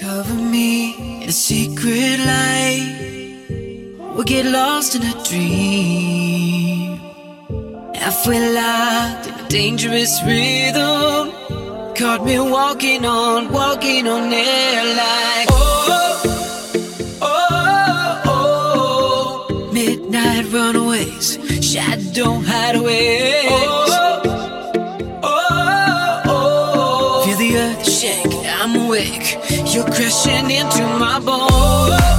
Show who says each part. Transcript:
Speaker 1: Cover me in a secret light. We'll get lost in a dream, halfway locked in a dangerous rhythm. Caught me walking on air like oh. Midnight runaways, shadow hideaways. Feel the earth shake, I'm awake. You're crashing into my bones.